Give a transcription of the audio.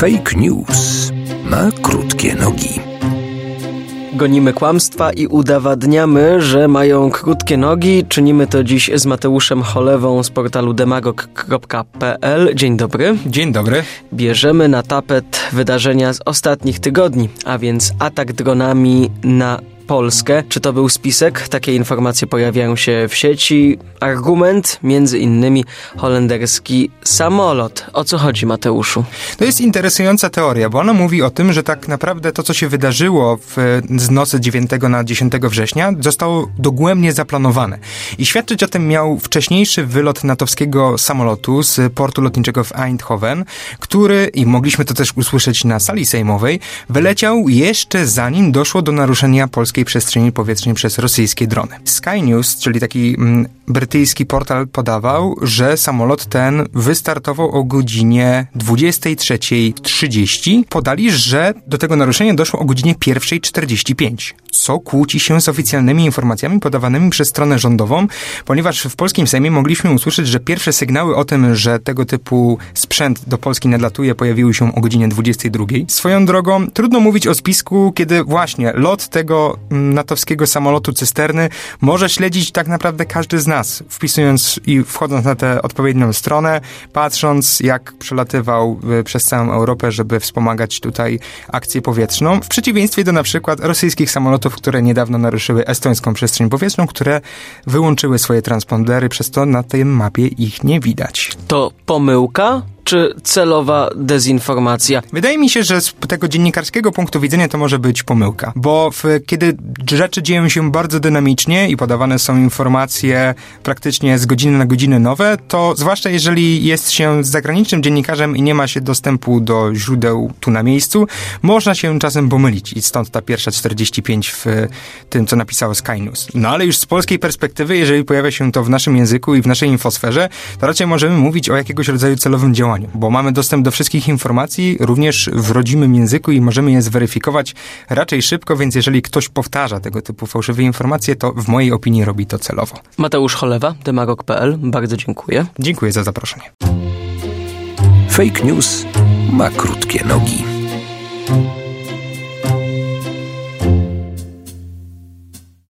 Fake news ma krótkie nogi. Gonimy kłamstwa i udowadniamy, że mają krótkie nogi. Czynimy to dziś z Mateuszem Cholewą z portalu demagog.pl. Dzień dobry. Dzień dobry. Bierzemy na tapet wydarzenia z ostatnich tygodni, a więc atak dronami na Polskę. Czy to był spisek? Takie informacje pojawiają się w sieci. Argument, między innymi holenderski samolot. O co chodzi, Mateuszu? To jest interesująca teoria, bo ona mówi o tym, że tak naprawdę to, co się wydarzyło z nocy 9 na 10 września, zostało dogłębnie zaplanowane. I świadczyć o tym miał wcześniejszy wylot natowskiego samolotu z portu lotniczego w Eindhoven, który, i mogliśmy to też usłyszeć na sali sejmowej, wyleciał jeszcze zanim doszło do naruszenia polskiej przestrzeni powietrznej przez rosyjskie drony. Sky News, czyli taki brytyjski portal, podawał, że samolot ten wystartował o godzinie 23:30. Podali, że do tego naruszenia doszło o godzinie 1:45. Co kłóci się z oficjalnymi informacjami podawanymi przez stronę rządową, ponieważ w polskim Sejmie mogliśmy usłyszeć, że pierwsze sygnały o tym, że tego typu sprzęt do Polski nadlatuje, pojawiły się o godzinie 22:00. Swoją drogą, trudno mówić o spisku, kiedy właśnie lot tego natowskiego samolotu cysterny może śledzić tak naprawdę każdy z nas, wpisując i wchodząc na tę odpowiednią stronę, patrząc jak przelatywał przez całą Europę, żeby wspomagać tutaj akcję powietrzną, w przeciwieństwie do na przykład rosyjskich samolotów, które niedawno naruszyły estońską przestrzeń powietrzną, które wyłączyły swoje transpondery, przez to na tej mapie ich nie widać. To pomyłka? Czy celowa dezinformacja? Wydaje mi się, że z tego dziennikarskiego punktu widzenia to może być pomyłka, bo kiedy rzeczy dzieją się bardzo dynamicznie i podawane są informacje praktycznie z godziny na godzinę nowe, to zwłaszcza jeżeli jest się zagranicznym dziennikarzem i nie ma się dostępu do źródeł tu na miejscu, można się czasem pomylić i stąd ta 1:45 w tym, co napisało Sky News. No ale już z polskiej perspektywy, jeżeli pojawia się to w naszym języku i w naszej infosferze, to raczej możemy mówić o jakiegoś rodzaju celowym działaniu, bo mamy dostęp do wszystkich informacji, również w rodzimym języku i możemy je zweryfikować raczej szybko, więc jeżeli ktoś powtarza tego typu fałszywe informacje, to w mojej opinii robi to celowo. Mateusz Cholewa, demagog.pl. Bardzo dziękuję. Dziękuję za zaproszenie. Fake news ma krótkie nogi.